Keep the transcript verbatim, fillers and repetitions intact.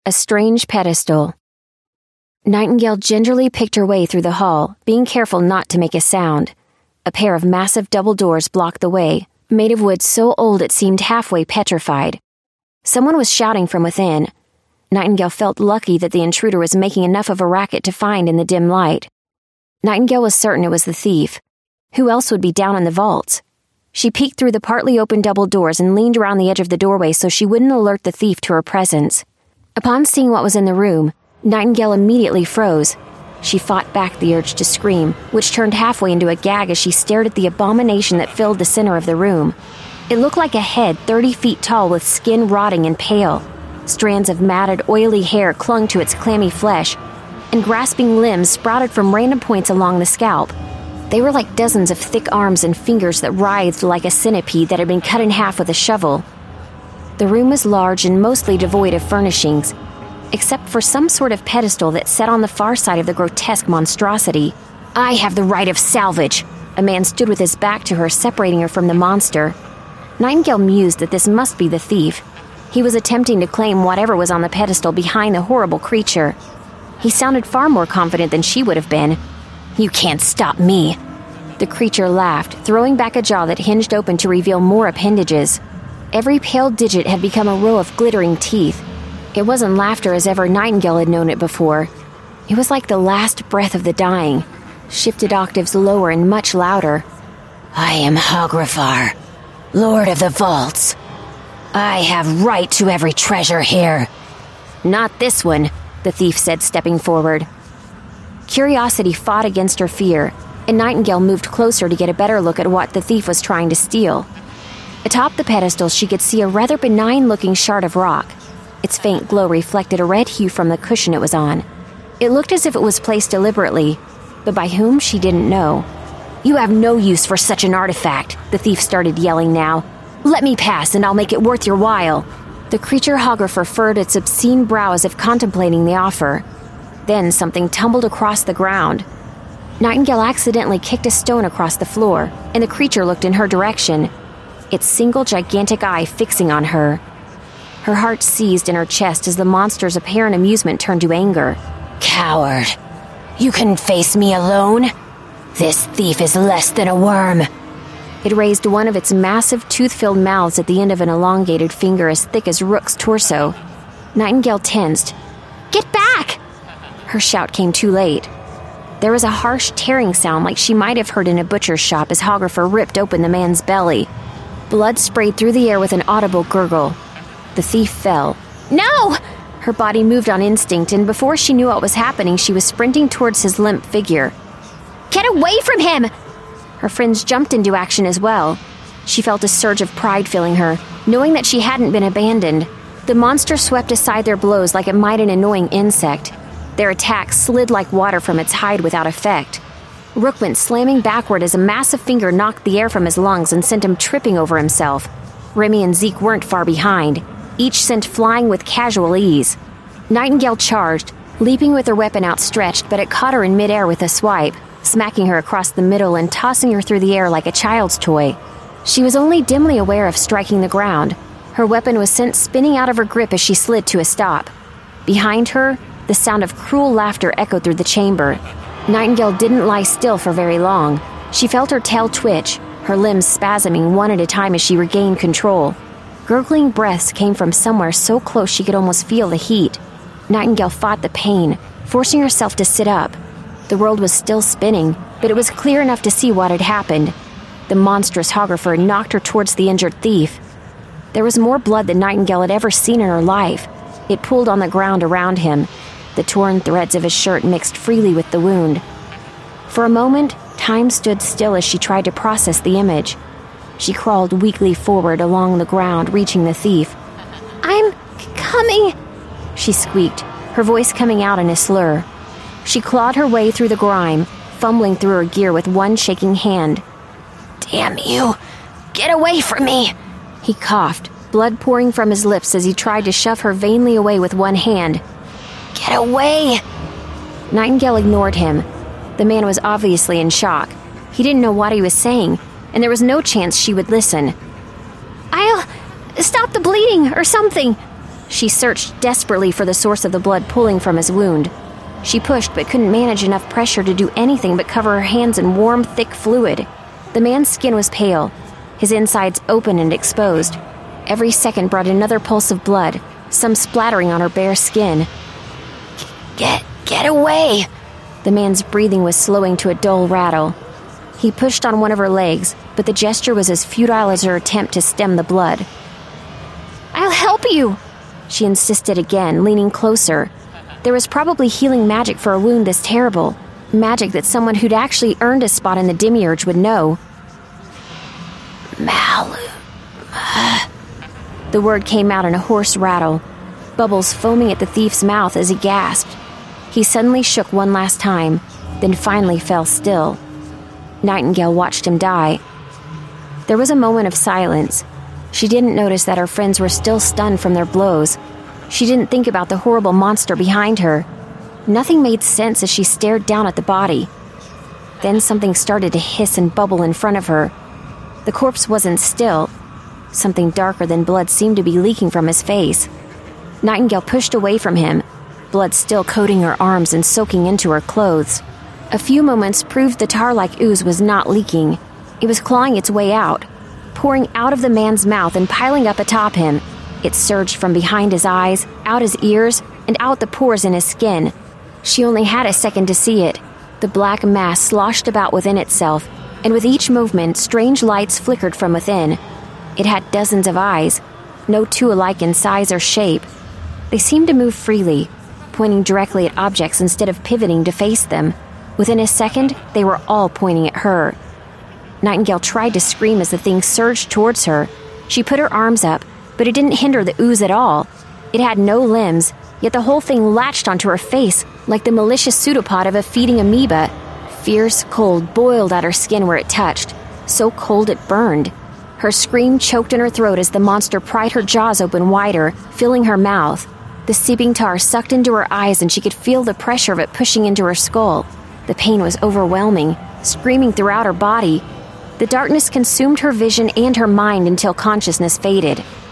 A strange pedestal. Nightingale gingerly picked her way through the hall, being careful not to make a sound. A pair of massive double doors blocked the way, made of wood so old it seemed halfway petrified. Someone was shouting from within. Nightingale felt lucky that the intruder was making enough of a racket to find in the dim light. Nightingale was certain it was the thief. Who else would be down in the vaults? She peeked through the partly open double doors and leaned around the edge of the doorway so she wouldn't alert the thief to her presence. Upon seeing what was in the room, Nightingale immediately froze. She fought back the urge to scream, which turned halfway into a gag as she stared at the abomination that filled the center of the room. It looked like a head thirty feet tall with skin rotting and pale. Strands of matted, oily hair clung to its clammy flesh, and grasping limbs sprouted from random points along the scalp. They were like dozens of thick arms and fingers that writhed like a centipede that had been cut in half with a shovel. The room was large and mostly devoid of furnishings, except for some sort of pedestal that sat on the far side of the grotesque monstrosity. "I have the right of salvage." A man stood with his back to her, separating her from the monster. Nightingale mused that this must be the thief. He was attempting to claim whatever was on the pedestal behind the horrible creature. He sounded far more confident than she would have been. "You can't stop me." The creature laughed, throwing back a jaw that hinged open to reveal more appendages. Every pale digit had become a row of glittering teeth. It wasn't laughter as ever Nightingale had known it before. It was like the last breath of the dying, shifted octaves lower and much louder. "I am Hogrifar, Lord of the Vaults. I have right to every treasure here." "Not this one," the thief said, stepping forward. Curiosity fought against her fear, and Nightingale moved closer to get a better look at what the thief was trying to steal. Atop the pedestal, she could see a rather benign-looking shard of rock. Its faint glow reflected a red hue from the cushion it was on. It looked as if it was placed deliberately, but by whom she didn't know. "You have no use for such an artifact," the thief started yelling now. "Let me pass, and I'll make it worth your while." The creature Hogrifar furrowed its obscene brow as if contemplating the offer. Then something tumbled across the ground. Nightingale accidentally kicked a stone across the floor, and the creature looked in her direction, its single gigantic eye fixing on her. Her heart seized in her chest as the monster's apparent amusement turned to anger. "Coward! You couldn't face me alone? This thief is less than a worm." It raised one of its massive tooth-filled mouths at the end of an elongated finger as thick as Rook's torso. Nightingale tensed. "Get back!" Her shout came too late. There was a harsh tearing sound like she might have heard in a butcher's shop as Hogrifar ripped open the man's belly. Blood sprayed through the air with an audible gurgle. The thief fell. "No!" Her body moved on instinct, and before she knew what was happening, she was sprinting towards his limp figure. "Get away from him!" Her friends jumped into action as well. She felt a surge of pride filling her, knowing that she hadn't been abandoned. The monster swept aside their blows like it might an annoying insect. Their attacks slid like water from its hide without effect. Rook went slamming backward as a massive finger knocked the air from his lungs and sent him tripping over himself. Remy and Zeke weren't far behind, each sent flying with casual ease. Nightingale charged, leaping with her weapon outstretched, but it caught her in midair with a swipe, smacking her across the middle and tossing her through the air like a child's toy. She was only dimly aware of striking the ground. Her weapon was sent spinning out of her grip as she slid to a stop. Behind her, the sound of cruel laughter echoed through the chamber. Nightingale didn't lie still for very long. She felt her tail twitch, her limbs spasming one at a time as she regained control. Gurgling breaths came from somewhere so close she could almost feel the heat. Nightingale fought the pain, forcing herself to sit up. The world was still spinning, but it was clear enough to see what had happened. The monstrous Hogrifar knocked her towards the injured thief. There was more blood than Nightingale had ever seen in her life. It pooled on the ground around him. The torn threads of his shirt mixed freely with the wound. For a moment, time stood still as she tried to process the image. She crawled weakly forward along the ground, reaching the thief. "I'm c- coming," she squeaked, her voice coming out in a slur. She clawed her way through the grime, fumbling through her gear with one shaking hand. "Damn you! Get away from me!" He coughed, blood pouring from his lips as he tried to shove her vainly away with one hand. "Get away!" Nightingale ignored him. The man was obviously in shock. He didn't know what he was saying, and there was no chance she would listen. "I'll stop the bleeding or something." She searched desperately for the source of the blood pooling from his wound. She pushed but couldn't manage enough pressure to do anything but cover her hands in warm, thick fluid. The man's skin was pale, his insides open and exposed. Every second brought another pulse of blood, some splattering on her bare skin. Get, get away! The man's breathing was slowing to a dull rattle. He pushed on one of her legs, but the gesture was as futile as her attempt to stem the blood. I'll help you, she insisted again, leaning closer. There was probably healing magic for a wound this terrible, magic that someone who'd actually earned a spot in the Demiurge would know. Malum. The word came out in a hoarse rattle, bubbles foaming at the thief's mouth as he gasped. He suddenly shook one last time, then finally fell still. Nightingale watched him die. There was a moment of silence. She didn't notice that her friends were still stunned from their blows. She didn't think about the horrible monster behind her. Nothing made sense as she stared down at the body. Then something started to hiss and bubble in front of her. The corpse wasn't still. Something darker than blood seemed to be leaking from his face. Nightingale pushed away from him, blood still coating her arms and soaking into her clothes. A few moments proved the tar-like ooze was not leaking. It was clawing its way out, pouring out of the man's mouth and piling up atop him. It surged from behind his eyes, out his ears, and out the pores in his skin. She only had a second to see it. The black mass sloshed about within itself, and with each movement, strange lights flickered from within. It had dozens of eyes, no two alike in size or shape. They seemed to move freely, pointing directly at objects instead of pivoting to face them. Within a second, they were all pointing at her. Nightingale tried to scream as the thing surged towards her. She put her arms up, but it didn't hinder the ooze at all. It had no limbs, yet the whole thing latched onto her face like the malicious pseudopod of a feeding amoeba. Fierce cold boiled at her skin where it touched, so cold it burned. Her scream choked in her throat as the monster pried her jaws open wider, filling her mouth. The seeping tar sucked into her eyes and she could feel the pressure of it pushing into her skull. The pain was overwhelming, screaming throughout her body. The darkness consumed her vision and her mind until consciousness faded.